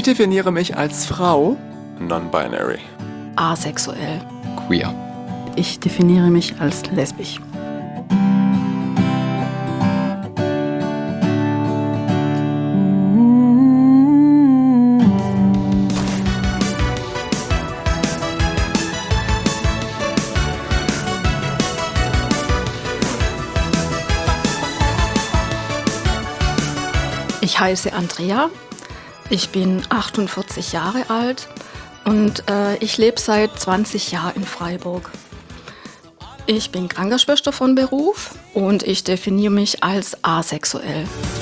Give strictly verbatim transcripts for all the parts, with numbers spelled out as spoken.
definiere mich als Frau. Non-binary. Asexuell. Queer. Ich definiere mich als lesbisch. Ich heiße Andrea, ich bin achtundvierzig Jahre alt und äh, ich lebe seit zwanzig Jahren in Freiburg. Ich bin Krankenschwester von Beruf und ich definiere mich als asexuell.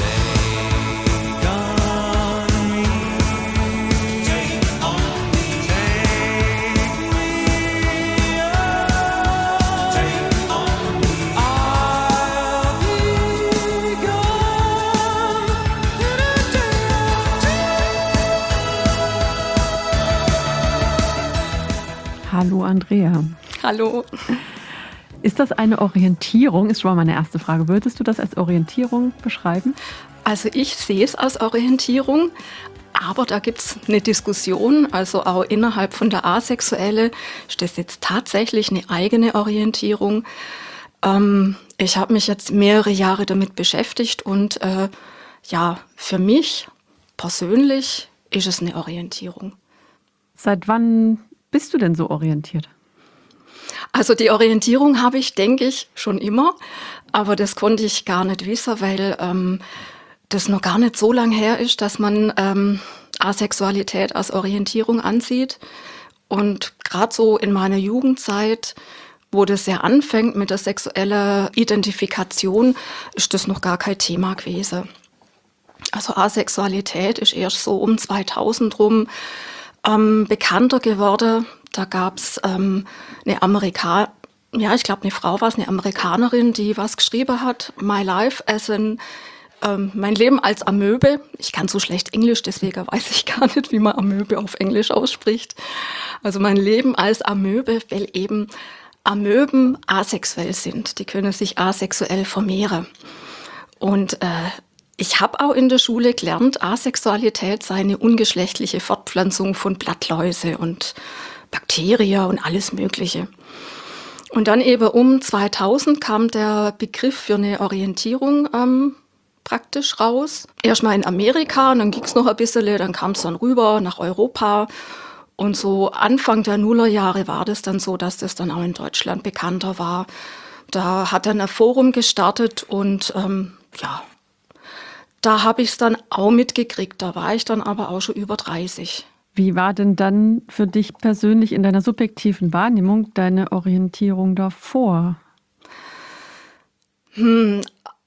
Hallo Andrea. Hallo. Ist das eine Orientierung? Ist schon mal meine erste Frage. Würdest du das als Orientierung beschreiben? Also ich sehe es als Orientierung, aber da gibt es eine Diskussion. Also auch innerhalb von der Asexuelle ist das jetzt tatsächlich eine eigene Orientierung. Ähm, ich habe mich jetzt mehrere Jahre damit beschäftigt und äh, ja, für mich persönlich ist es eine Orientierung. Seit wann bist du denn so orientiert? Also die Orientierung habe ich, denke ich, schon immer, aber das konnte ich gar nicht wissen, weil ähm, das noch gar nicht so lange her ist, dass man ähm, Asexualität als Orientierung ansieht. Und gerade so in meiner Jugendzeit, wo das ja anfängt mit der sexuellen Identifikation, ist das noch gar kein Thema gewesen. Also Asexualität ist erst so um zweitausend rum ähm, bekannter geworden. Da gab es ähm, eine Amerikanerin, ja, ich glaube, eine Frau war es, eine Amerikanerin, die was geschrieben hat, My Life as an, ähm, mein Leben als Amöbe. Ich kann so schlecht Englisch, deswegen weiß ich gar nicht, wie man Amöbe auf Englisch ausspricht. Also mein Leben als Amöbe, weil eben Amöben asexuell sind. Die können sich asexuell vermehren. Und äh, ich habe auch in der Schule gelernt, Asexualität sei eine ungeschlechtliche Fortpflanzung von Blattläuse und Bakterien und alles Mögliche. Und dann eben um zweitausend kam der Begriff für eine Orientierung ähm, praktisch raus. Erstmal in Amerika, und dann ging es noch ein bisschen, dann kam es dann rüber nach Europa. Und so Anfang der Nullerjahre war das dann so, dass das dann auch in Deutschland bekannter war. Da hat dann ein Forum gestartet und ähm, ja, da habe ich es dann auch mitgekriegt. Da war ich dann aber auch schon über dreißig. Wie war denn dann für dich persönlich in deiner subjektiven Wahrnehmung deine Orientierung davor? Hm.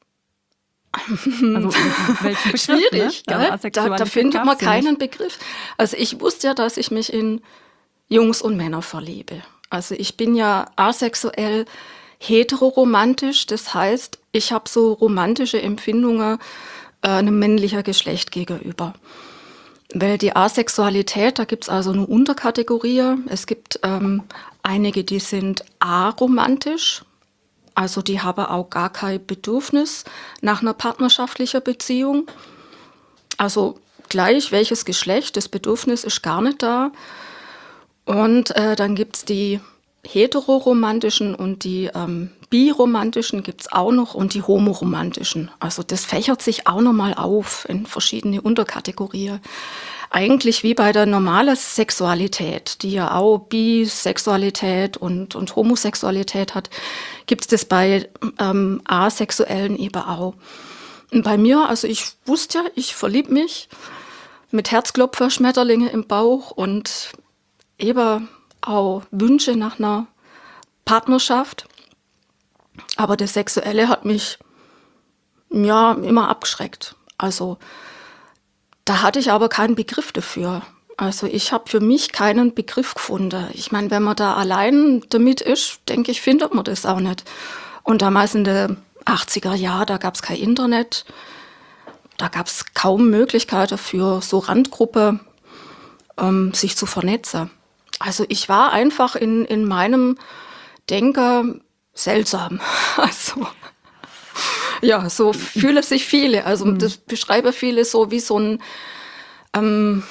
Also welchen Begriff, Schwierig, ne? gell? Also Da, da findet man keinen Begriff. Also ich wusste ja, dass ich mich in Jungs und Männer verliebe. Also ich bin ja asexuell heteroromantisch. Das heißt, ich habe so romantische Empfindungen äh, einem männlichen Geschlecht gegenüber. Weil die Asexualität, da gibt es also eine Unterkategorie. Es gibt ähm, einige, die sind aromantisch. Also die haben auch gar kein Bedürfnis nach einer partnerschaftlichen Beziehung. Also gleich welches Geschlecht, das Bedürfnis ist gar nicht da. Und äh, dann gibt es die heteroromantischen und die ähm, biromantischen gibt es auch noch und die homoromantischen. Also das fächert sich auch nochmal auf in verschiedene Unterkategorien. Eigentlich wie bei der normalen Sexualität, die ja auch Bisexualität und, und Homosexualität hat, gibt es das bei ähm, Asexuellen eben auch. Und bei mir, also ich wusste ja, ich verliebe mich mit Herzklopfer, Schmetterlinge im Bauch und eben auch Wünsche nach einer Partnerschaft. Aber das Sexuelle hat mich ja immer abgeschreckt. Also da hatte ich aber keinen Begriff dafür. Also ich habe für mich keinen Begriff gefunden. Ich meine, wenn man da allein damit ist, denke ich, findet man das auch nicht. Und damals in den achtziger Jahren, da gab es kein Internet. Da gab es kaum Möglichkeiten für so Randgruppe, ähm, sich zu vernetzen. Also ich war einfach in, in meinem Denken seltsam. Also ja, so fühlen sich viele. Also das beschreibe viele so wie so ein, ähm,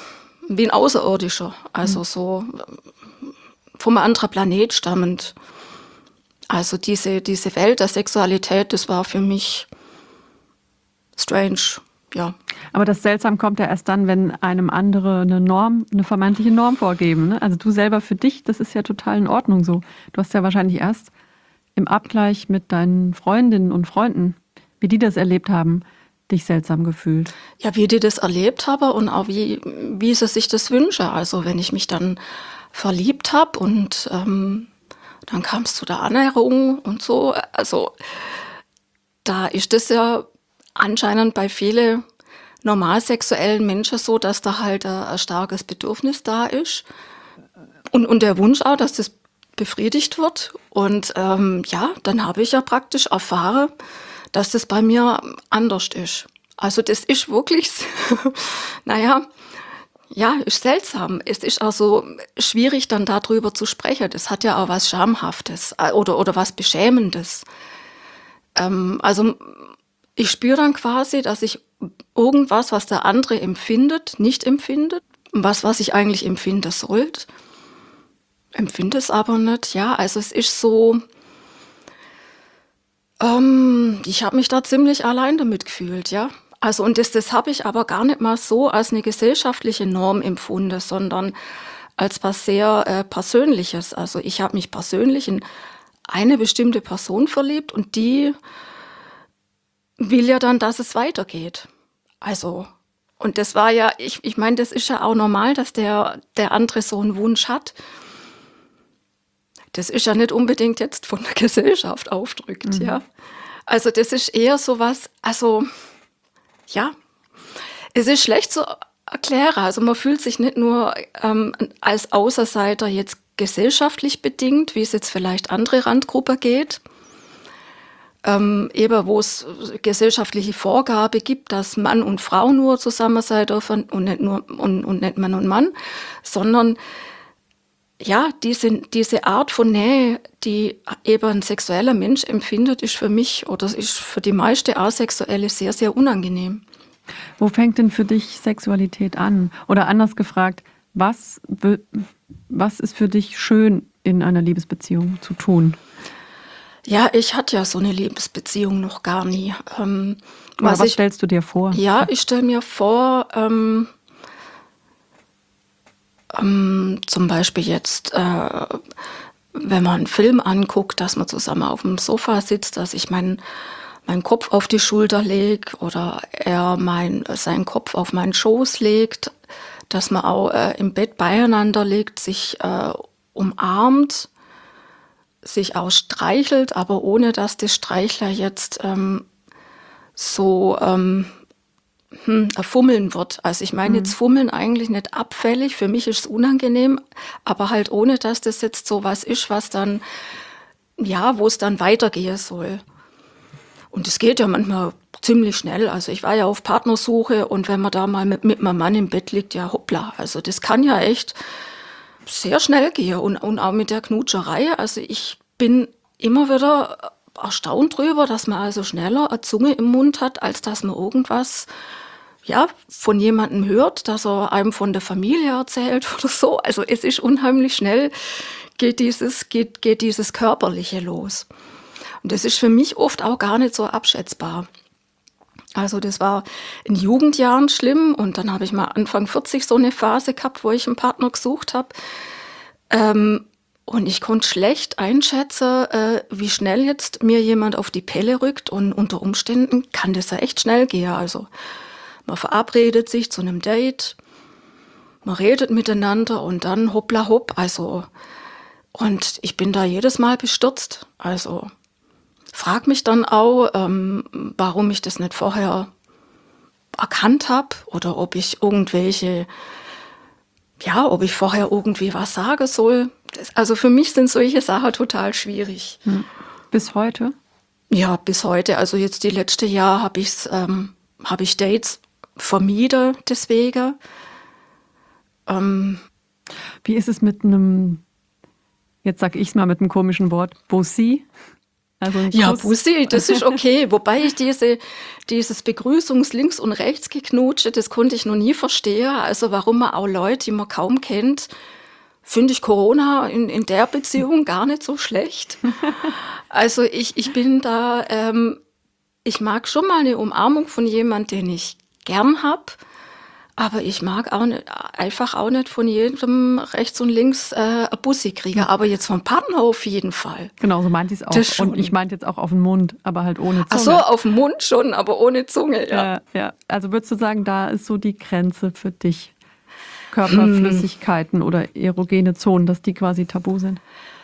wie ein Außerirdischer, also so vom anderen Planet stammend. Also diese, diese Welt der Sexualität, das war für mich strange, ja. Aber das Seltsam kommt ja erst dann, wenn einem andere eine Norm, eine vermeintliche Norm vorgeben. Ne? Also du selber für dich, das ist ja total in Ordnung so. Du hast ja wahrscheinlich erst im Abgleich mit deinen Freundinnen und Freunden, wie die das erlebt haben, dich seltsam gefühlt. Ja, wie die das erlebt habe und auch wie, wie sie sich das wünsche. Also wenn ich mich dann verliebt habe und ähm, dann kam es zu der Annäherung und so. Also da ist das ja anscheinend bei vielen normalsexuellen Menschen so, dass da halt ein, ein starkes Bedürfnis da ist. Und, und der Wunsch auch, dass das befriedigt wird. Und ähm, ja, dann habe ich ja praktisch erfahren, dass das bei mir anders ist. Also das ist wirklich, naja, ja, ist seltsam. Es ist auch so schwierig, dann darüber zu sprechen. Das hat ja auch was Schamhaftes oder, oder was Beschämendes. Ähm, also ich spüre dann quasi, dass ich irgendwas, was der andere empfindet, nicht empfindet. Was, was ich eigentlich empfinden sollte, empfinde es aber nicht. Ja, also es ist so, ähm, ich habe mich da ziemlich allein damit gefühlt, ja. Also und das, das habe ich aber gar nicht mal so als eine gesellschaftliche Norm empfunden, sondern als was sehr äh, Persönliches. Also ich habe mich persönlich in eine bestimmte Person verliebt und die will ja dann, dass es weitergeht. Also, und das war ja, ich, ich meine, das ist ja auch normal, dass der, der andere so einen Wunsch hat. Das ist ja nicht unbedingt jetzt von der Gesellschaft aufdrückt, mhm. ja. Also das ist eher so was, also ja, es ist schlecht zu erklären. Also man fühlt sich nicht nur ähm, als Außenseiter jetzt gesellschaftlich bedingt, wie es jetzt vielleicht andere Randgruppen geht, ähm, eben wo es gesellschaftliche Vorgabe gibt, dass Mann und Frau nur zusammen sein dürfen und nicht nur und, und nicht Mann und Mann, sondern ja, diese, diese Art von Nähe, die eben ein sexueller Mensch empfindet, ist für mich oder ist für die meisten Asexuelle sehr, sehr unangenehm. Wo fängt denn für dich Sexualität an? Oder anders gefragt, was, was ist für dich schön in einer Liebesbeziehung zu tun? Ja, ich hatte ja so eine Liebesbeziehung noch gar nie. Ähm, Oder was, was ich, stellst du dir vor? Ja, ich stelle mir vor, ähm, ähm, zum Beispiel jetzt, äh, wenn man einen Film anguckt, dass man zusammen auf dem Sofa sitzt, dass ich meinen meinen Kopf auf die Schulter lege oder er mein, seinen Kopf auf meinen Schoß legt, dass man auch äh, im Bett beieinander liegt, sich äh, umarmt, sich auch streichelt, aber ohne dass der Streichler jetzt ähm, so ähm, hm, fummeln wird. Also ich meine jetzt Fummeln eigentlich nicht abfällig, für mich ist es unangenehm, aber halt ohne, dass das jetzt so was ist, was dann, ja, wo es dann weitergehen soll. Und es geht ja manchmal ziemlich schnell. Also ich war ja auf Partnersuche und wenn man da mal mit, mit meinem Mann im Bett liegt, ja hoppla. Also das kann ja echt sehr schnell gehen und, und auch mit der Knutscherei. Also ich bin immer wieder erstaunt drüber, dass man also schneller eine Zunge im Mund hat, als dass man irgendwas ja, von jemandem hört, dass er einem von der Familie erzählt oder so. Also es ist unheimlich schnell, geht dieses, geht, geht dieses Körperliche los. Und das ist für mich oft auch gar nicht so abschätzbar. Also das war in Jugendjahren schlimm und dann habe ich mal Anfang vierzig so eine Phase gehabt, wo ich einen Partner gesucht habe. Ähm, und ich konnte schlecht einschätzen, äh, wie schnell jetzt mir jemand auf die Pelle rückt und unter Umständen kann das ja echt schnell gehen. Also man verabredet sich zu einem Date, man redet miteinander und dann hoppla hopp. Also und ich bin da jedes Mal bestürzt. Also frag mich dann auch, ähm, warum ich das nicht vorher erkannt habe oder ob ich irgendwelche, ja, ob ich vorher irgendwie was sagen soll. Das, also für mich sind solche Sachen total schwierig. Hm. Bis heute? Ja, bis heute. Also jetzt die letzte Jahr habe ich ähm, habe ich Dates vermieden deswegen. Ähm, Wie ist es mit einem, jetzt sage ich es mal mit einem komischen Wort, Bossi? Also ein Ja, Kuss. Bussi, das ist okay. Wobei ich diese, dieses Begrüßungs links und rechts geknutsche, das konnte ich noch nie verstehen. Also warum man auch Leute, die man kaum kennt, finde ich Corona in, in der Beziehung gar nicht so schlecht. Also ich, ich bin da, ähm, ich mag schon mal eine Umarmung von jemandem, den ich gern hab. Aber ich mag auch nicht, einfach auch nicht von jedem rechts und links äh, ein Bussi kriegen. Aber jetzt vom Partner auf jeden Fall. Genau, so meinte ich es auch. Das schon. Und ich meinte jetzt auch auf den Mund, aber halt ohne Zunge. Ach so, auf dem Mund schon, aber ohne Zunge, ja. Ja, ja. Also würdest du sagen, da ist so die Grenze für dich? Körperflüssigkeiten hm. oder erogene Zonen, dass die quasi tabu sind?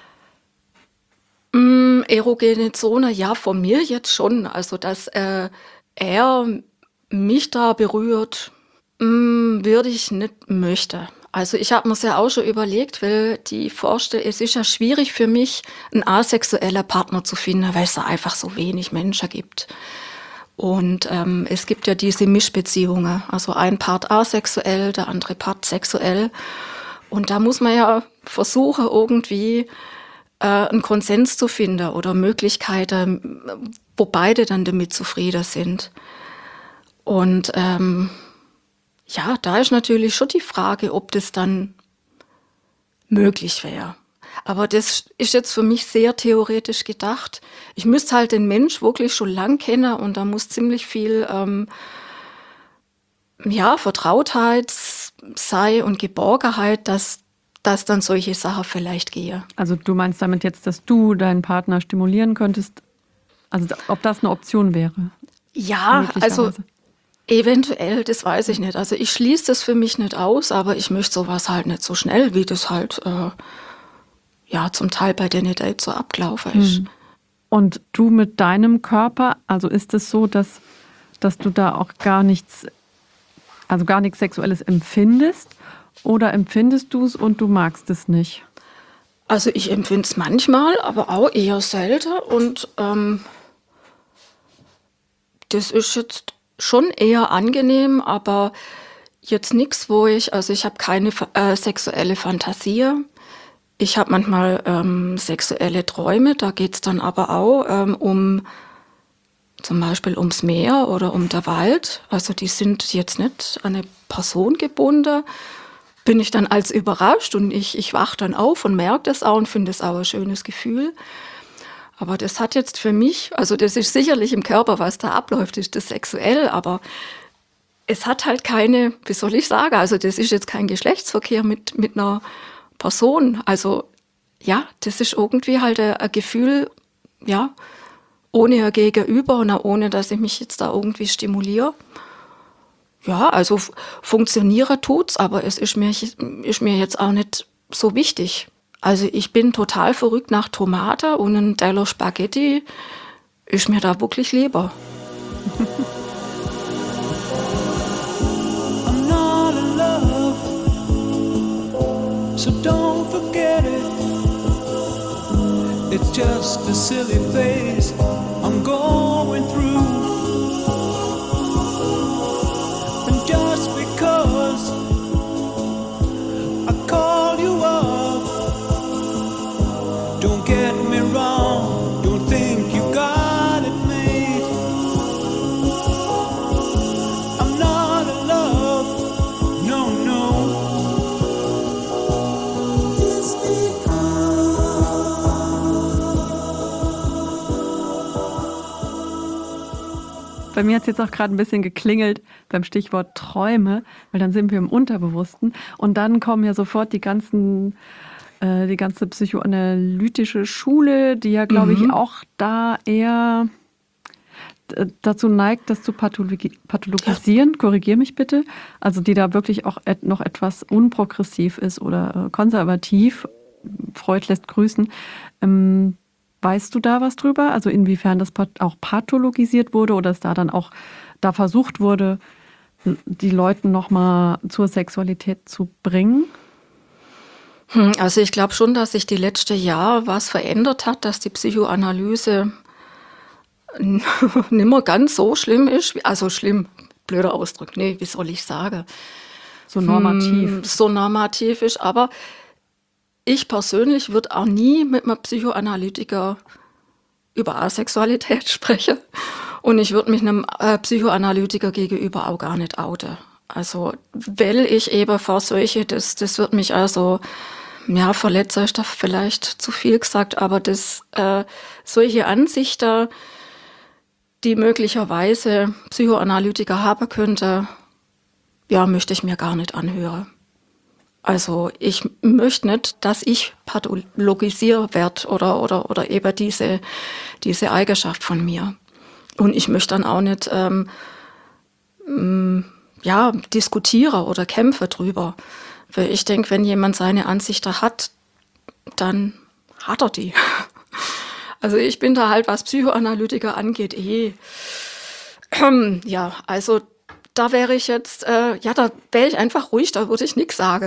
Mm, erogene Zone, ja, von mir jetzt schon. Also, dass äh, er mich da berührt, würde ich nicht möchte. Also ich habe mir es ja auch schon überlegt, weil die Vorstellung, es ist ja schwierig für mich, einen asexuellen Partner zu finden, weil es da einfach so wenig Menschen gibt. Und ähm, es gibt ja diese Mischbeziehungen, also ein Part asexuell, der andere Part sexuell. Und da muss man ja versuchen, irgendwie äh, einen Konsens zu finden oder Möglichkeiten, wo beide dann damit zufrieden sind. Und ähm, ja, da ist natürlich schon die Frage, ob das dann möglich wäre. Aber das ist jetzt für mich sehr theoretisch gedacht. Ich müsste halt den Mensch wirklich schon lang kennen und da muss ziemlich viel ähm, ja, Vertrautheit sein und Geborgenheit, dass, dass dann solche Sachen vielleicht gehen. Also du meinst damit jetzt, dass du deinen Partner stimulieren könntest? Also ob das eine Option wäre? Ja, also eventuell, das weiß ich nicht. Also ich schließe das für mich nicht aus, aber ich möchte sowas halt nicht so schnell, wie das halt äh, ja zum Teil bei den Dates so abgelaufen ist. Und du mit deinem Körper, also ist es so, dass, dass du da auch gar nichts, also gar nichts Sexuelles empfindest? Oder empfindest du es und du magst es nicht? Also ich empfinde es manchmal, aber auch eher selten. Und ähm, das ist jetzt schon eher angenehm, aber jetzt nichts, wo ich, also ich habe keine äh, sexuelle Fantasie. Ich habe manchmal ähm, sexuelle Träume, da geht es dann aber auch ähm, um zum Beispiel ums Meer oder um den Wald. Also die sind jetzt nicht an eine Person gebunden. Bin ich dann als überrascht und ich, ich wache dann auf und merke das auch und finde es auch ein schönes Gefühl. Aber das hat jetzt für mich, also das ist sicherlich im Körper, was da abläuft, ist das sexuell, aber es hat halt keine, wie soll ich sagen, also das ist jetzt kein Geschlechtsverkehr mit, mit einer Person. Also ja, das ist irgendwie halt ein, ein Gefühl, ja, ohne ein Gegenüber und auch ohne, dass ich mich jetzt da irgendwie stimuliere. Ja, also f- funktionieren tut's, aber es ist mir, ist mir jetzt auch nicht so wichtig. Also ich bin total verrückt nach Tomate und ein Teller Spaghetti ist mir da wirklich lieber. I'm not in love, so don't forget it. It's just a silly phase I'm going through. And just because I call you up, don't get me wrong, don't think you got it made. I'm not in love, no, no. It's Bei mir hat es jetzt auch gerade ein bisschen geklingelt beim Stichwort Träume, weil dann sind wir im Unterbewussten und dann kommen ja sofort die ganzen, äh, die ganze psychoanalytische Schule, die ja, glaube Mhm. ich, auch da eher d- dazu neigt, das zu pathologi- pathologisieren. Korrigier mich bitte. Also die da wirklich auch et noch etwas unprogressiv ist oder äh, konservativ. Freud lässt grüßen. Ähm, Weißt du da was drüber? Also inwiefern das pat- auch pathologisiert wurde oder es da dann auch da versucht wurde, die Leute nochmal zur Sexualität zu bringen? Hm, Also ich glaube schon, dass sich die letzten Jahre was verändert hat, dass die Psychoanalyse n- nicht mehr ganz so schlimm ist. wie- Also schlimm, blöder Ausdruck, nee, wie soll ich sagen? So normativ. Hm, So normativ ist, aber ich persönlich würde auch nie mit einem Psychoanalytiker über Asexualität spreche. Und ich würde mich einem äh, Psychoanalytiker gegenüber auch gar nicht outen. Also, weil ich eben vor solche, das, das wird mich also, ja, verletzen ist da vielleicht zu viel gesagt, aber das, äh, solche Ansichten, die möglicherweise Psychoanalytiker haben könnte, ja, möchte ich mir gar nicht anhören. Also ich möchte nicht, dass ich pathologisiert werde oder, oder, oder eben diese, diese Eigenschaft von mir. Und ich möchte dann auch nicht ähm, ähm, ja, diskutieren oder kämpfen drüber. Weil ich denke, wenn jemand seine Ansichten hat, dann hat er die. Also ich bin da halt, was Psychoanalytiker angeht, eh. Ähm, ja, also da wäre ich jetzt, äh, ja, da wäre ich einfach ruhig, da würde ich nichts sagen.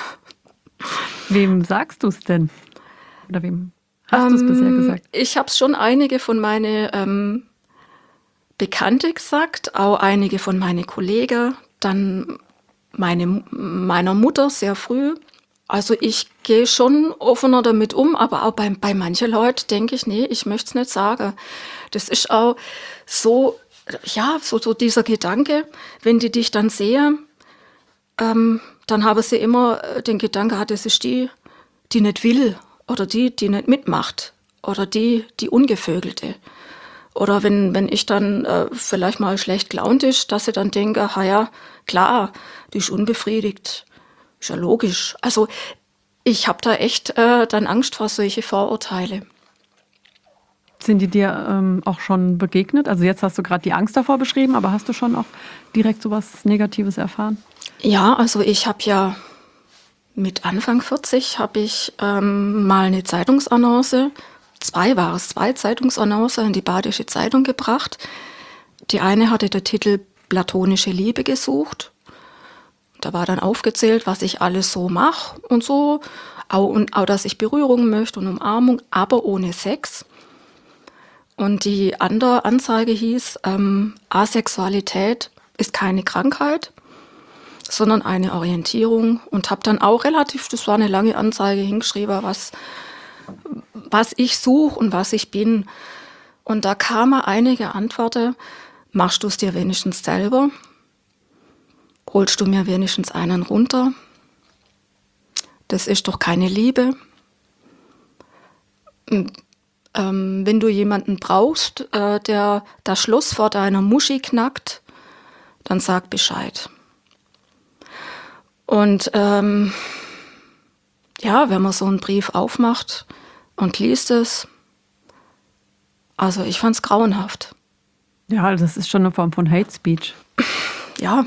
Wem sagst du es denn? Oder wem hast du es ähm, bisher gesagt? Ich habe es schon einige von meinen ähm, Bekannte gesagt, auch einige von meinen Kollegen, dann meine, meiner Mutter sehr früh. Also ich gehe schon offener damit um, aber auch bei, bei manchen Leuten denke ich, nee, ich möchte es nicht sagen. Das ist auch so, ja, so, so dieser Gedanke, wenn die dich dann sehen, ähm, dann haben sie immer den Gedanken, ah, das ist die, die nicht will oder die, die nicht mitmacht oder die, die Ungevögelte. Oder wenn, wenn ich dann äh, vielleicht mal schlecht gelaunt ist, dass sie dann denken, ah ja, klar, die ist unbefriedigt. Ist ja logisch. Also ich habe da echt äh, dann Angst vor solche Vorurteile. Sind die dir ähm, auch schon begegnet? Also jetzt hast du gerade die Angst davor beschrieben, aber hast du schon auch direkt so was Negatives erfahren? Ja, also ich habe ja mit Anfang vierzig habe ich ähm, mal eine Zeitungsannonce, zwei war es, zwei Zeitungsannonce in die Badische Zeitung gebracht. Die eine hatte den Titel Platonische Liebe gesucht. Da war dann aufgezählt, was ich alles so mache und so. Auch, und auch, dass ich Berührung möchte und Umarmung, aber ohne Sex. Und die andere Anzeige hieß, ähm, Asexualität ist keine Krankheit, sondern eine Orientierung. Und habe dann auch relativ, das war eine lange Anzeige, hingeschrieben, was, was ich suche und was ich bin. Und da kamen einige Antworten, machst du es dir wenigstens selber? Holst du mir wenigstens einen runter? Das ist doch keine Liebe. Ähm, wenn du jemanden brauchst, äh, der das Schloss vor deiner Muschi knackt, dann sag Bescheid. Und ähm, ja, wenn man so einen Brief aufmacht und liest es, also ich fand's grauenhaft. Ja, das ist schon eine Form von Hate Speech. Ja.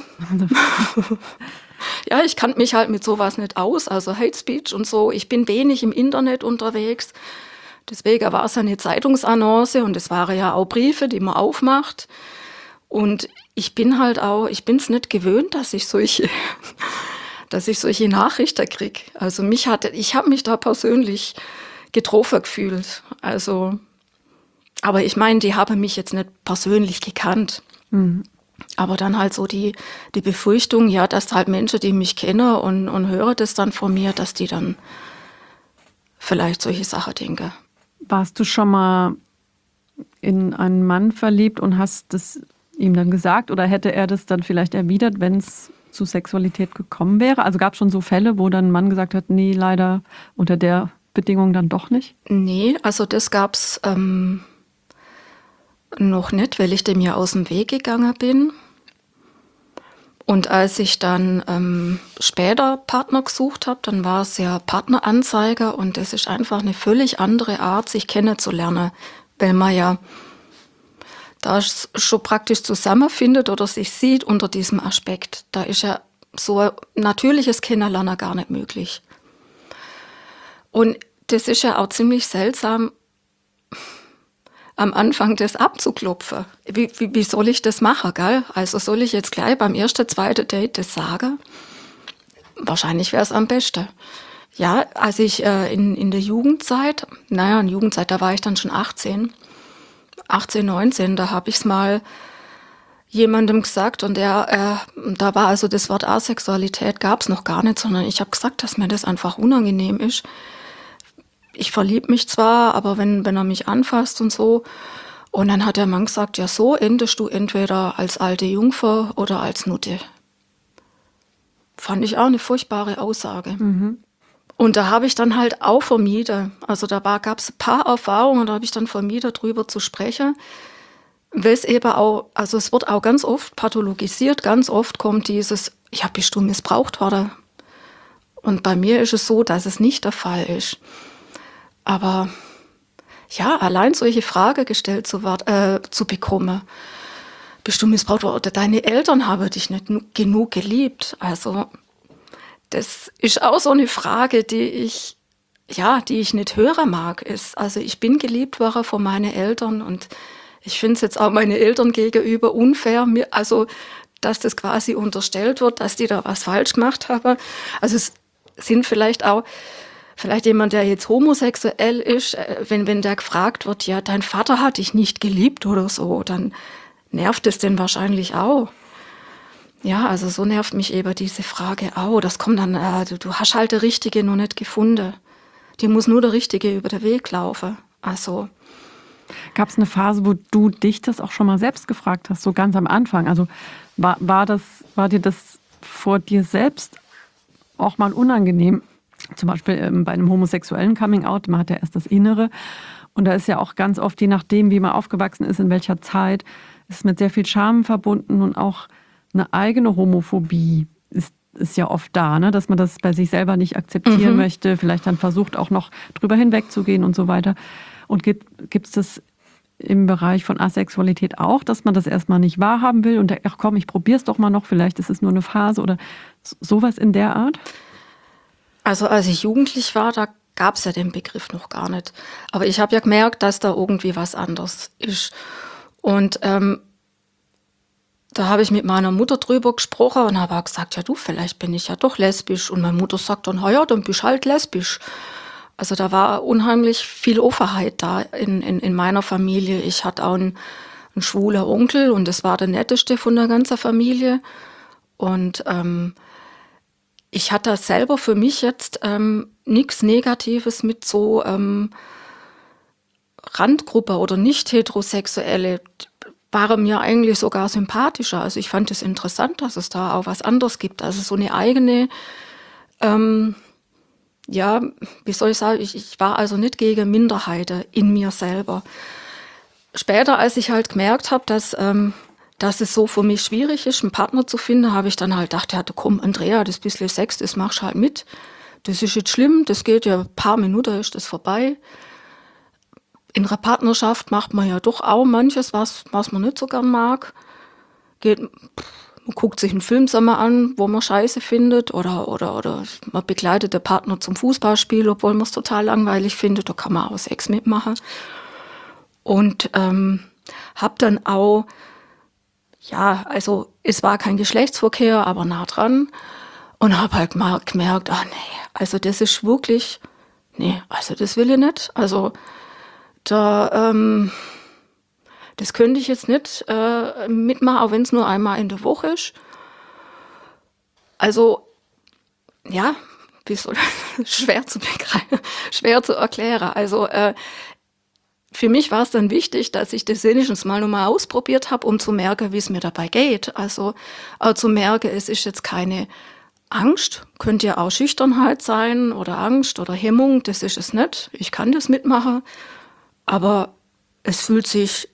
Ja, ich kannte mich halt mit sowas nicht aus, also Hate Speech und so. Ich bin wenig im Internet unterwegs. Deswegen war es eine Zeitungsannonce und es waren ja auch Briefe, die man aufmacht. Und ich bin halt auch, ich bin es nicht gewöhnt, dass ich solche, dass ich solche Nachrichten kriege. Also mich hatte, ich habe mich da persönlich getroffen gefühlt. Also, aber ich meine, die haben mich jetzt nicht persönlich gekannt. Mhm. Aber dann halt so die, die Befürchtung, ja, dass halt Menschen, die mich kennen und, und hören das dann von mir, dass die dann vielleicht solche Sachen denken. Warst du schon mal in einen Mann verliebt und hast das ihm dann gesagt? Oder hätte er das dann vielleicht erwidert, wenn es zu Sexualität gekommen wäre? Also gab es schon so Fälle, wo dann ein Mann gesagt hat, nee, leider unter der Bedingung dann doch nicht? Nee, also das gab's ähm, noch nicht, weil ich dem ja aus dem Weg gegangen bin. Und als ich dann ähm, später Partner gesucht habe, dann war es ja Partneranzeige und das ist einfach eine völlig andere Art, sich kennenzulernen, weil man ja da schon praktisch zusammenfindet oder sich sieht unter diesem Aspekt. Da ist ja so ein natürliches Kennenlernen gar nicht möglich. Und das ist ja auch ziemlich seltsam, am Anfang das abzuklopfen. Wie, wie, wie soll ich das machen, gell? Also soll ich jetzt gleich beim ersten, zweiten Date das sagen? Wahrscheinlich wäre es am besten. Ja, als ich äh, in, in der Jugendzeit, naja, in der Jugendzeit, da war ich dann schon achtzehn, achtzehn, neunzehn, da habe ich es mal jemandem gesagt und der, äh, da war also das Wort Asexualität gab es noch gar nicht, sondern ich habe gesagt, dass mir das einfach unangenehm ist. ich verliebe mich zwar, aber wenn, wenn er mich anfasst und so. Und dann hat der Mann gesagt, ja, so endest du entweder als alte Jungfer oder als Nutte. Fand ich auch eine furchtbare Aussage. Mhm. Und da habe ich dann halt auch vermieden. Also da gab es ein paar Erfahrungen, da habe ich dann vermieden, drüber zu sprechen. Weil es eben auch, also es wird auch ganz oft pathologisiert, ganz oft kommt dieses, ja, bist du missbraucht worden? Und bei mir ist es so, dass es nicht der Fall ist. Aber ja, allein solche Fragen gestellt zu, äh, zu bekommen, bist du missbraucht worden? Oder deine Eltern haben dich nicht genug geliebt. Also das ist auch so eine Frage, die ich, ja, die ich nicht hören mag. Ist, also ich bin geliebt worden von meinen Eltern und ich finde es jetzt auch meinen Eltern gegenüber unfair, mir, also dass das quasi unterstellt wird, dass die da was falsch gemacht haben. Also es sind vielleicht auch, vielleicht jemand, der jetzt homosexuell ist, wenn, wenn der gefragt wird, ja, dein Vater hat dich nicht geliebt oder so, dann nervt es den wahrscheinlich auch. Ja, also so nervt mich eben diese Frage auch. Das kommt dann, äh, du, du hast halt der Richtige noch nicht gefunden. Dir muss nur der Richtige über den Weg laufen. Also Gab es eine Phase, wo du dich das auch schon mal selbst gefragt hast, so ganz am Anfang? Also war, war, das, war dir das vor dir selbst auch mal unangenehm? Zum Beispiel ähm, bei einem homosexuellen Coming-out, man hat ja erst das Innere. Und da ist ja auch ganz oft, je nachdem, wie man aufgewachsen ist, in welcher Zeit, ist mit sehr viel Scham verbunden und auch eine eigene Homophobie ist, ist ja oft da, ne? Dass man das bei sich selber nicht akzeptieren Mhm. möchte, vielleicht dann versucht auch noch drüber hinwegzugehen und so weiter. Und gibt es das im Bereich von Asexualität auch, dass man das erstmal nicht wahrhaben will und denkt, ach komm, ich probiere es doch mal noch, vielleicht ist es nur eine Phase oder sowas in der Art? Also als ich jugendlich war, da gab es ja den Begriff noch gar nicht. Aber ich habe ja gemerkt, dass da irgendwie was anderes ist. Und ähm, da habe ich mit meiner Mutter drüber gesprochen und habe auch gesagt, ja du, vielleicht bin ich ja doch lesbisch. Und meine Mutter sagt dann, ja, dann bist du halt lesbisch. Also da war unheimlich viel Offenheit da in, in, in meiner Familie. Ich hatte auch einen, einen schwulen Onkel und das war der netteste von der ganzen Familie. Und ähm, ich hatte selber für mich jetzt ähm, nichts Negatives mit so ähm, Randgruppe oder Nicht-Heterosexuelle. Waren mir eigentlich sogar sympathischer. Also ich fand es interessant, dass es da auch was anderes gibt. Also so eine eigene, ähm, ja, wie soll ich sagen, ich, ich war also nicht gegen Minderheiten in mir selber. Später, als ich halt gemerkt habe, dass, ähm, dass es so für mich schwierig ist, einen Partner zu finden, habe ich dann halt gedacht, ja, komm, Andrea, das bisschen Sex, das machst du halt mit. Das ist jetzt schlimm, das geht ja ein paar Minuten, ist das vorbei. In einer Partnerschaft macht man ja doch auch manches, was, was man nicht so gern mag. Geht, man guckt sich einen Film sagen wir an, wo man Scheiße findet, oder, oder, oder man begleitet den Partner zum Fußballspiel, obwohl man es total langweilig findet. Da kann man auch Sex mitmachen. Und ähm, habe dann auch, ja, also es war kein Geschlechtsverkehr, aber nah dran. Und habe halt mal gemerkt, ah nee, also das ist wirklich, nee, also das will ich nicht. Also da, ähm, das könnte ich jetzt nicht äh, mitmachen, auch wenn es nur einmal in der Woche ist. Also, ja, wie soll das? Schwer zu begreifen, schwer zu erklären. Also, äh, für mich war es dann wichtig, dass ich das wenigstens mal nochmal ausprobiert habe, um zu merken, wie es mir dabei geht. Also, äh, zu merken, es ist jetzt keine Angst, könnte ja auch Schüchternheit sein oder Angst oder Hemmung, das ist es nicht. Ich kann das mitmachen. Aber es fühlt sich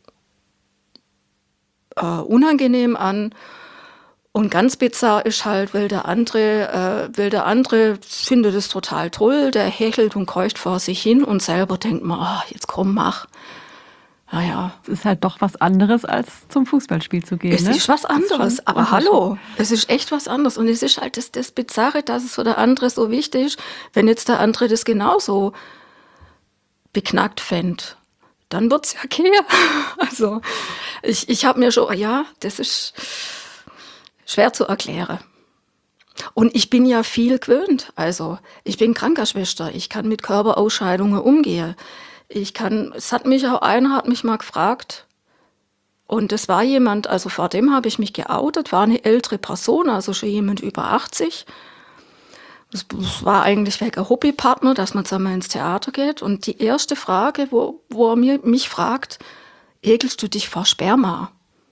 äh, unangenehm an und ganz bizarr ist halt, weil der andere, äh, weil der andere findet es total toll, der hechelt und keucht vor sich hin und selber denkt man, oh, jetzt komm, mach. Naja. Es ist halt doch was anderes, als zum Fußballspiel zu gehen. Es ne? ist was anderes, ist aber hallo, es ist echt was anderes. Und es ist halt das, das Bizarre, dass es für der andere so wichtig ist, wenn jetzt der andere das genauso beknackt fände. Dann wird's ja okay. Also ich, ich habe mir schon, ja, das ist schwer zu erklären. Und ich bin ja viel gewöhnt. Also ich bin Krankenschwester, ich kann mit Körperausscheidungen umgehen. Ich kann, es hat mich auch einer hat mich mal gefragt, und das war jemand, also vor dem habe ich mich geoutet, war eine ältere Person, also schon jemand über achtzig. Es es war eigentlich wegen ein Hobbypartner, dass man zusammen ins Theater geht. Und die erste Frage, wo, wo er mir, mich fragt, ekelst du dich vor Sperma?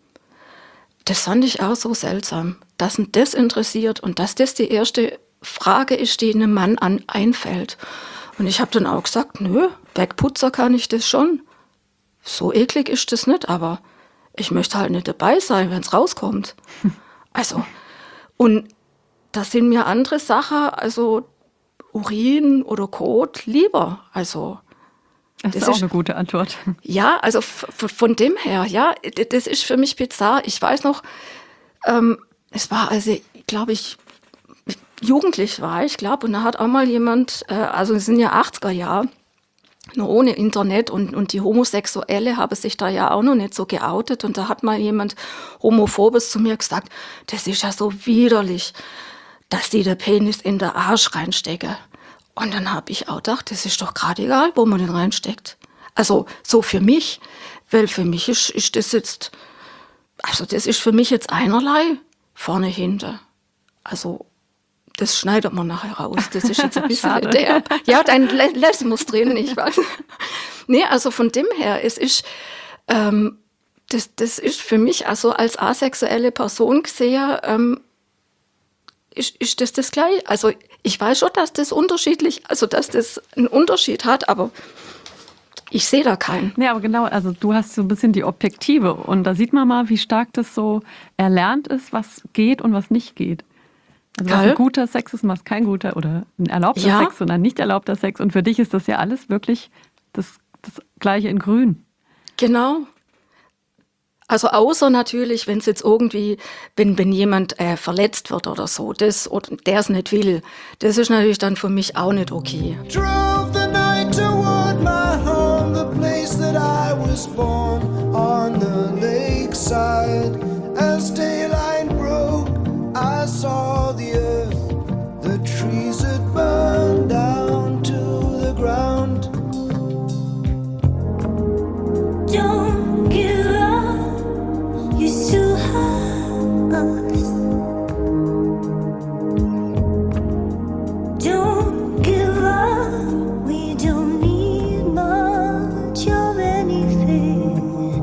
Das fand ich auch so seltsam, dass ihn das interessiert und dass das die erste Frage ist, die einem Mann an, einfällt. Und ich habe dann auch gesagt, nö, wegputzer kann ich das schon. So eklig ist das nicht, aber ich möchte halt nicht dabei sein, wenn es rauskommt. Also, und das sind mir andere Sachen, also Urin oder Kot lieber. Also, Das, das ist auch ist, eine gute Antwort. Ja, also f- von dem her, ja, das ist für mich bizarr. Ich weiß noch, ähm, es war, also, glaube ich, jugendlich war ich, glaube, und da hat auch mal jemand, äh, also es sind ja achtziger Jahre, nur ohne Internet und, und die Homosexuelle haben sich da ja auch noch nicht so geoutet und da hat mal jemand Homophobes zu mir gesagt, das ist ja so widerlich, dass die den Penis in den Arsch reinstecken. Und dann habe ich auch gedacht, das ist doch gerade egal, wo man den reinsteckt. Also so für mich, weil für mich ist, ist das jetzt, also das ist für mich jetzt einerlei, vorne, hinten. Also das schneidet man nachher raus. Das ist jetzt ein bisschen der. Ja, dein Les muss drin, ich weiß. Nee, also von dem her, es ist, ähm, das, das ist für mich, also als asexuelle Person gesehen, ähm, ist, ist das das Gleiche. Also ich weiß schon, dass das unterschiedlich, also dass das einen Unterschied hat, aber ich sehe da keinen. Nee, aber genau, also du hast so ein bisschen die Objektive und da sieht man mal, wie stark das so erlernt ist, was geht und was nicht geht. Also was ein guter Sex ist und was kein guter oder ein erlaubter ja. Sex und ein nicht erlaubter Sex. Und für dich ist das ja alles wirklich das, das Gleiche in Grün. Genau. Also außer natürlich, wenn es jetzt irgendwie, wenn, wenn jemand äh, verletzt wird oder so, das, oder der es nicht will, das ist natürlich dann für mich auch nicht okay. Drove the night toward my home, the place that I was born, on the lakeside. As daylight broke, I saw the earth, the trees had burned down to the ground. Don't give up, you still have us. Don't give up, we don't need much of anything.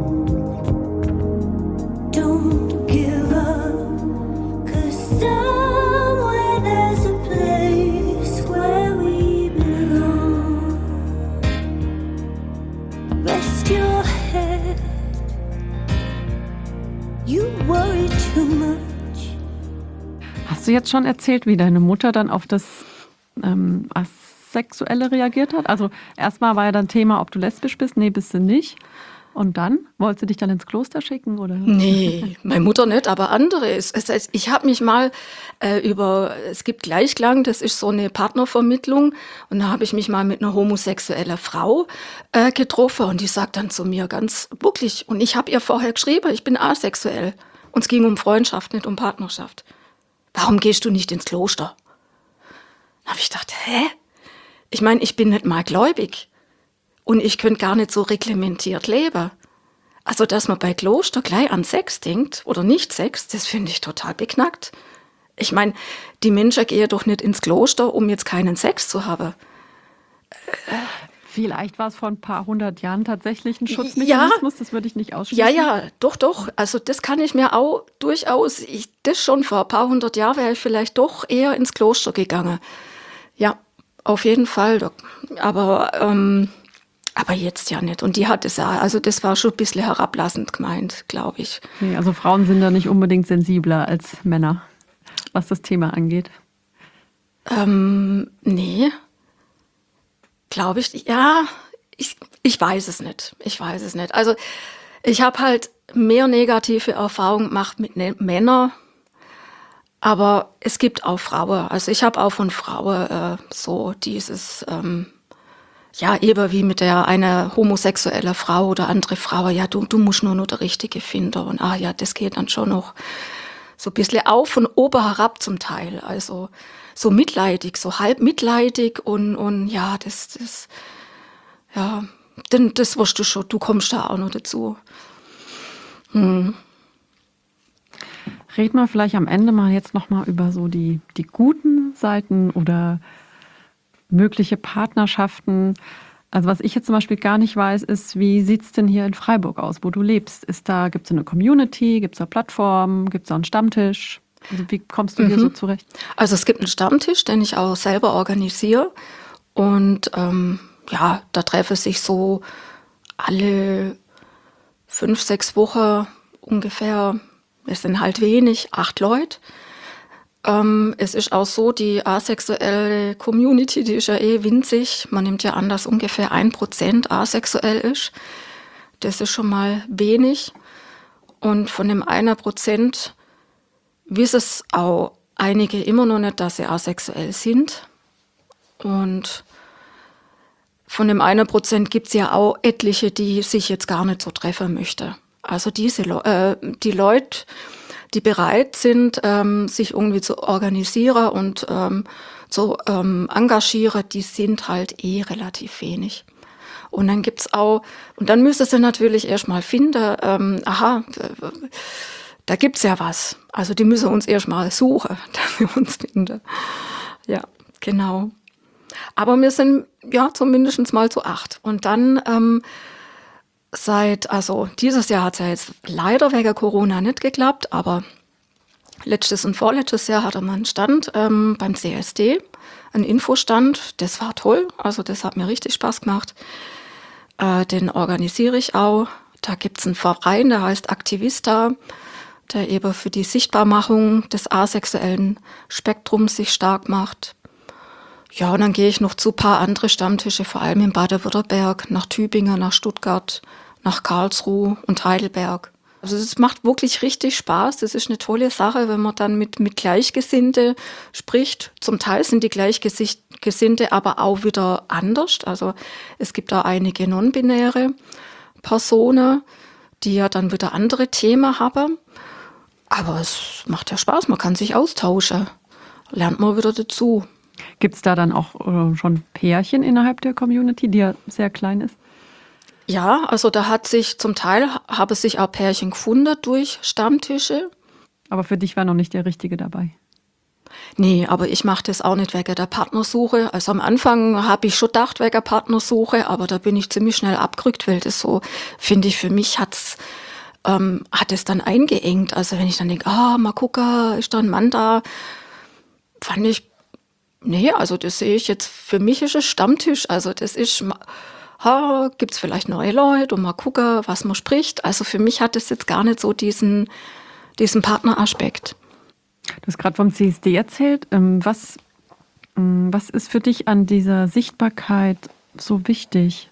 Don't give up, 'cause somewhere there's a place where we belong. Rest your head, you worry too much. Hast du jetzt schon erzählt, wie deine Mutter dann auf das ähm, Asexuelle reagiert hat? Also erstmal war ja dann Thema, ob du lesbisch bist. Nee, bist du nicht. Und dann? Wolltest du dich dann ins Kloster schicken? Oder? Nee, meine Mutter nicht, aber andere. Es, es, ich habe mich mal äh, über, es gibt Gleichklang, das ist so eine Partnervermittlung. Und da habe ich mich mal mit einer homosexuellen Frau äh, getroffen. Und die sagt dann zu mir ganz wirklich, und ich habe ihr vorher geschrieben, ich bin asexuell. Und es ging um Freundschaft, nicht um Partnerschaft. Warum gehst du nicht ins Kloster? Da habe ich gedacht, hä? Ich meine, ich bin nicht mal gläubig. Und ich könnte gar nicht so reglementiert leben. Also, dass man bei Kloster gleich an Sex denkt oder nicht Sex, das finde ich total beknackt. Ich meine, die Menschen gehen doch nicht ins Kloster, um jetzt keinen Sex zu haben. Vielleicht war es vor ein paar hundert Jahren tatsächlich ein Schutzmechanismus, ja, das würde ich nicht ausschließen. Ja, ja, doch, doch. Also das kann ich mir auch durchaus, ich, das schon vor ein paar hundert Jahren wäre ich vielleicht doch eher ins Kloster gegangen. Ja, auf jeden Fall. Aber... Ähm, Aber jetzt ja nicht. Und die hat es ja, also das war schon ein bisschen herablassend gemeint, glaube ich. Nee, also Frauen sind da nicht unbedingt sensibler als Männer, was das Thema angeht. Ähm, nee. Glaube ich, ja, ich, ich weiß es nicht. Ich weiß es nicht. Also ich habe halt mehr negative Erfahrungen gemacht mit ne- Männern, aber es gibt auch Frauen. Also ich habe auch von Frauen äh, so dieses... Ähm, ja, eben wie mit der eine homosexuelle Frau oder andere Frau, ja, du, du musst nur noch der Richtige finden. Und ah ja, das geht dann schon noch so ein bisschen auf von oben herab zum Teil. Also so mitleidig, so halb mitleidig und, und ja, das, das, ja, denn das wirst du schon, du kommst da auch noch dazu. Hm. Reden wir vielleicht am Ende mal jetzt nochmal über so die, die guten Seiten oder mögliche Partnerschaften. Also was ich jetzt zum Beispiel gar nicht weiß, ist, wie sieht es denn hier in Freiburg aus, wo du lebst? Ist da, gibt es eine Community, gibt es da Plattformen, gibt es da einen Stammtisch? Also wie kommst du hier Mhm. so zurecht? Also es gibt einen Stammtisch, den ich auch selber organisiere. Und ähm, ja, da treffen sich so alle fünf, sechs Wochen ungefähr, es sind halt wenig, acht Leute. Ähm, es ist auch so, die asexuelle Community, die ist ja eh winzig. Man nimmt ja an, dass ungefähr ein Prozent asexuell ist. Das ist schon mal wenig. Und von dem einer Prozent wissen es auch einige immer noch nicht, dass sie asexuell sind. Und von dem einen Prozent gibt es ja auch etliche, die sich jetzt gar nicht so treffen möchten. Also diese Le äh, die Leute, die bereit sind, ähm, sich irgendwie zu organisieren und ähm, zu ähm, engagieren, die sind halt eh relativ wenig. Und dann gibt's auch, und dann müsste sie natürlich erstmal finden, ähm, aha, äh, da gibt's ja was. Also die müssen uns erstmal suchen, dass sie uns finden. Ja, genau. Aber wir sind ja zumindest mal zu acht. Und dann ähm, seit, also dieses Jahr hat es ja jetzt leider wegen Corona nicht geklappt, aber letztes und vorletztes Jahr hatte man einen Stand ähm, beim C S D, einen Infostand. Das war toll, also das hat mir richtig Spaß gemacht. Äh, den organisiere ich auch. Da gibt es einen Verein, der heißt Aktivista, der eben für die Sichtbarmachung des asexuellen Spektrums sich stark macht. Ja, und dann gehe ich noch zu ein paar andere Stammtische, vor allem in Baden-Württemberg, nach Tübingen, nach Stuttgart, nach Karlsruhe und Heidelberg. Also es macht wirklich richtig Spaß. Das ist eine tolle Sache, wenn man dann mit, mit Gleichgesinnte spricht. Zum Teil sind die Gleichgesinnte aber auch wieder anders. Also es gibt da einige non-binäre Personen, die ja dann wieder andere Themen haben. Aber es macht ja Spaß, man kann sich austauschen. Lernt man wieder dazu. Gibt es da dann auch äh, schon Pärchen innerhalb der Community, die ja sehr klein ist? Ja, also da hat sich zum Teil, habe sich auch Pärchen gefunden durch Stammtische. Aber für dich war noch nicht der Richtige dabei. Nee, aber ich mache das auch nicht wegen der Partnersuche. Also am Anfang habe ich schon gedacht wegen Partnersuche, aber da bin ich ziemlich schnell abgerückt, weil das so, finde ich, für mich hat's, ähm, hat es dann eingeengt. Also wenn ich dann denke, ah, mal gucken, ist da ein Mann da, fand ich, nee, also das sehe ich jetzt, für mich ist es Stammtisch, also das ist, ha, gibt es vielleicht neue Leute und mal gucken, was man spricht. Also für mich hat es jetzt gar nicht so diesen, diesen Partneraspekt. Du hast gerade vom C S D erzählt. Ähm, Was, ähm, was ist für dich an dieser Sichtbarkeit so wichtig?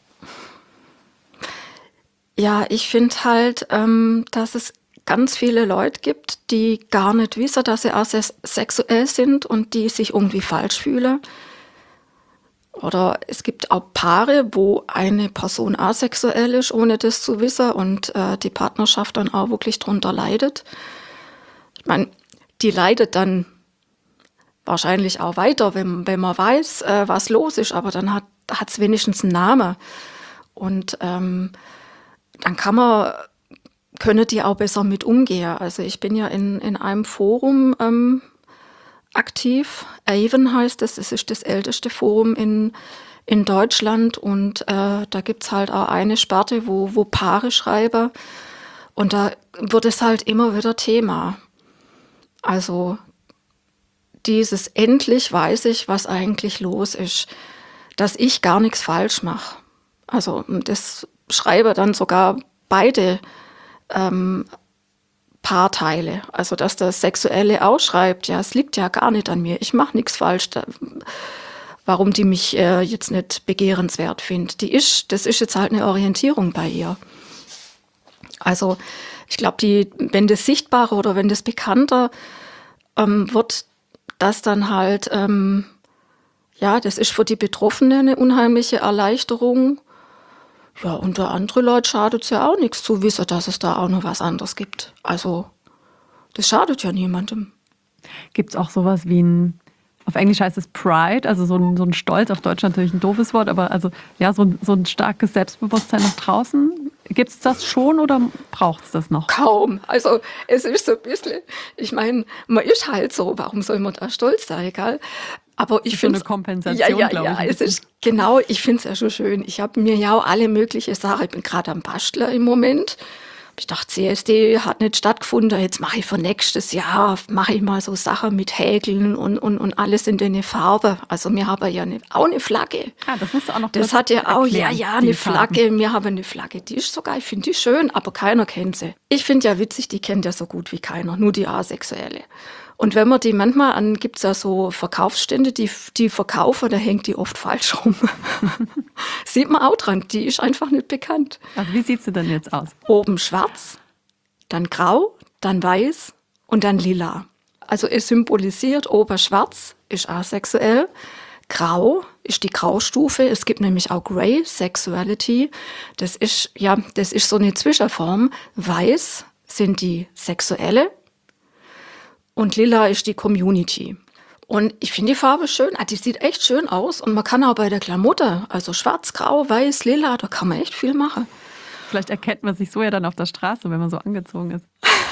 Ja, ich finde halt, ähm, dass es ganz viele Leute gibt, die gar nicht wissen, dass sie asexuell sind und die sich irgendwie falsch fühlen. Oder es gibt auch Paare, wo eine Person asexuell ist, ohne das zu wissen, und äh, die Partnerschaft dann auch wirklich drunter leidet. Ich meine, die leidet dann wahrscheinlich auch weiter, wenn, wenn man weiß, äh, was los ist, aber dann hat es wenigstens einen Namen. Und ähm, dann kann man, können die auch besser mit umgehen. Also ich bin ja in, in einem Forum ähm, aktiv. Avon heißt es, es ist das älteste Forum in, in Deutschland, und äh, da gibt es halt auch eine Sparte, wo, wo Paare schreiben, und da wird es halt immer wieder Thema. Also dieses endlich weiß ich, was eigentlich los ist, dass ich gar nichts falsch mache. Also das schreibe dann sogar beide ähm, Paarteile. Also dass das Sexuelle ausschreibt, ja, es liegt ja gar nicht an mir, ich mache nichts falsch. Da, warum die mich äh, jetzt nicht begehrenswert findet. Die ist, das ist jetzt halt eine Orientierung bei ihr. Also ich glaube, die, wenn das sichtbarer oder wenn das bekannter ähm, wird, das dann halt, ähm, ja, das ist für die Betroffene eine unheimliche Erleichterung. Ja, und der andere Leute schadet es ja auch nichts zu wissen, dass es da auch noch was anderes gibt. Also das schadet ja niemandem. Gibt es auch sowas wie ein, auf Englisch heißt es Pride, also so ein, so ein Stolz, auf Deutsch natürlich ein doofes Wort, aber also ja, so ein, so ein starkes Selbstbewusstsein nach draußen? Gibt es das schon oder braucht es das noch? Kaum. Also es ist so ein bisschen, ich meine, man ist halt so, warum soll man da stolz sein, egal? Aber ich finde so eine Kompensation, ja, ja, glaube ja, ich. es ist genau, ich finde es ja schon schön. Ich habe mir ja auch alle möglichen Sachen, ich bin gerade am Bastler im Moment. Ich dachte, C S D hat nicht stattgefunden, jetzt mache ich für nächstes Jahr, mache ich mal so Sachen mit Häkeln und, und, und alles in den Farbe. Also wir haben ja eine, auch eine Flagge. Ah, das musst du auch noch Das kurz hat ja auch, erklären, ja, ja, die eine Farben. Flagge. Wir haben eine Flagge, die ist sogar, ich finde die schön, aber keiner kennt sie. Ich finde ja witzig, die kennt ja so gut wie keiner, nur die Asexuelle. Und wenn man die manchmal an, gibt es ja so Verkaufsstände, die, die verkaufen, da hängt die oft falsch rum. Sieht man auch dran, die ist einfach nicht bekannt. Also wie sieht sie denn jetzt aus? Oben schwarz, dann grau, dann weiß und dann lila. Also es symbolisiert, oben schwarz ist asexuell, grau ist die Graustufe. Es gibt nämlich auch Grey Sexuality. Das ist, ja, das ist so eine Zwischenform. Weiß sind die Sexuelle und lila ist die Community. Und ich finde die Farbe schön. Ah, die sieht echt schön aus. Und man kann auch bei der Klamotte, also schwarz, grau, weiß, lila, da kann man echt viel machen. Vielleicht erkennt man sich so ja dann auf der Straße, wenn man so angezogen ist.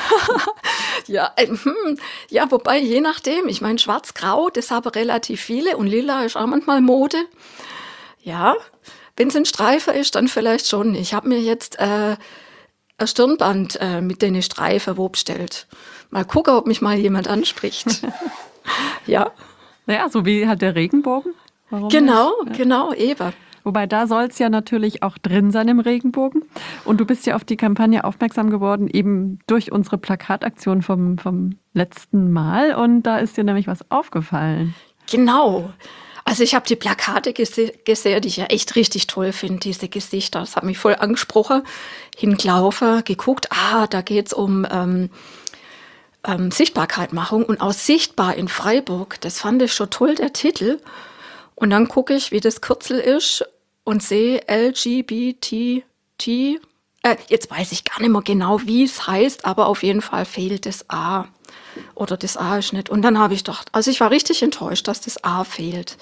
Ja, äh, hm, ja, wobei, je nachdem. Ich meine, schwarz-grau, das haben relativ viele. Und lila ist auch manchmal Mode. Ja, wenn es ein Streifen ist, dann vielleicht schon. Ich habe mir jetzt äh, ein Stirnband äh, mit den Streifen wo bestellt. Mal gucken, ob mich mal jemand anspricht. Ja, Naja, so wie halt der Regenbogen. Warum genau, nicht? Ja. genau, eben. Wobei da soll es ja natürlich auch drin sein im Regenbogen. Und du bist ja auf die Kampagne aufmerksam geworden, eben durch unsere Plakataktion vom, vom letzten Mal. Und da ist dir nämlich was aufgefallen. Genau. Also ich habe die Plakate gese- gesehen, die ich ja echt richtig toll finde, diese Gesichter. Das hat mich voll angesprochen. Hingelaufen, geguckt, ah, da geht's um ähm, ähm, Sichtbarkeitmachung und auch sichtbar in Freiburg. Das fand ich schon toll, der Titel. Und dann gucke ich, wie das Kürzel ist und sehe L G B T T. Äh, jetzt weiß ich gar nicht mehr genau, wie es heißt, aber auf jeden Fall fehlt das A. Oder das A ist nicht. Und dann habe ich gedacht, also ich war richtig enttäuscht, dass das A fehlt.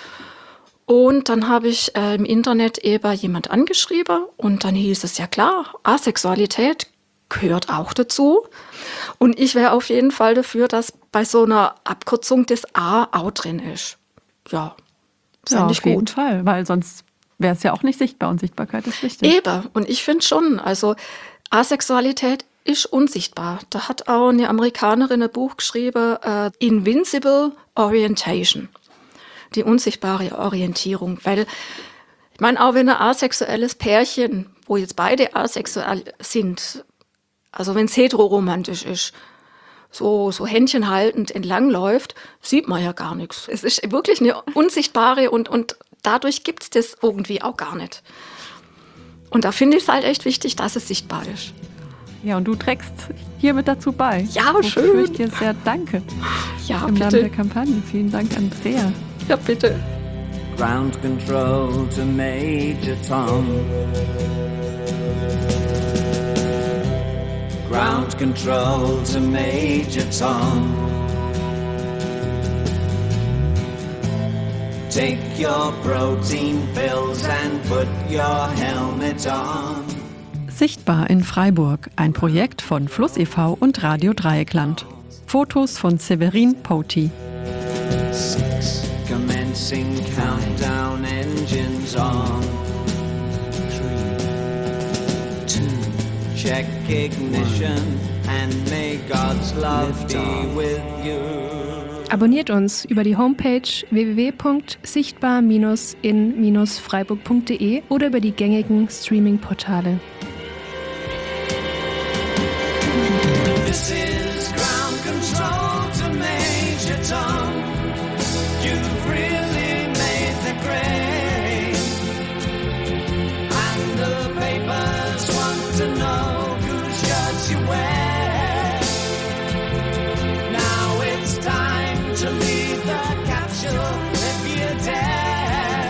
Und dann habe ich äh, im Internet eben jemand angeschrieben und dann hieß es, ja klar, Asexualität gehört auch dazu. Und ich wäre auf jeden Fall dafür, dass bei so einer Abkürzung das A auch drin ist. Ja, Ja, finde auf ich jeden gut. Fall, weil sonst wäre es ja auch nicht sichtbar und Sichtbarkeit ist wichtig. Eben, und ich finde schon, also Asexualität ist unsichtbar. Da hat auch eine Amerikanerin ein Buch geschrieben, äh, Invincible Orientation, die unsichtbare Orientierung. Weil, ich meine, auch wenn ein asexuelles Pärchen, wo jetzt beide asexuell sind, also wenn es heteroromantisch ist, so, so Händchen haltend entlangläuft, sieht man ja gar nichts. Es ist wirklich eine unsichtbare und, und dadurch gibt es das irgendwie auch gar nicht. Und da finde ich es halt echt wichtig, dass es sichtbar ist. Ja, und du trägst hiermit dazu bei. Ja, Wofür schön. ich dir sehr danke. Ja, Im Namen bitte. der Kampagne. Vielen Dank, Andrea. Ja, bitte. Ground control to Major Tom. Ground control to Major Tom. Take your protein pills and put your helmet on. Sichtbar in Freiburg, ein Projekt von Fluss e V und Radio Dreieckland. Fotos von Severin Poti. Six, commencing countdown, engines on. Three, two, check ignition and may God's love be with you. Abonniert uns über die Homepage w w w punkt sichtbar in freiburg punkt d e oder über die gängigen Streaming-Portale. This is ground control to Major Tom. You've really made the grade. And the papers want to know whose shirts you wear. Now it's time to leave the capsule if you dare.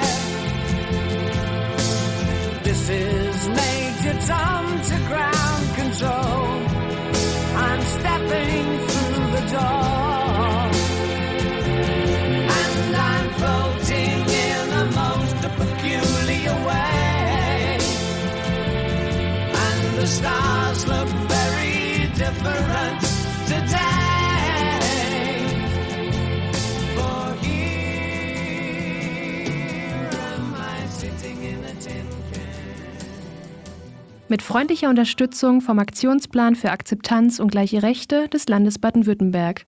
This is Major Tom to ground control. I'm stepping through the door, and I'm stars look very different today. For here am I sitting in a tin can. Mit freundlicher Unterstützung vom Aktionsplan für Akzeptanz und gleiche Rechte des Landes Baden-Württemberg.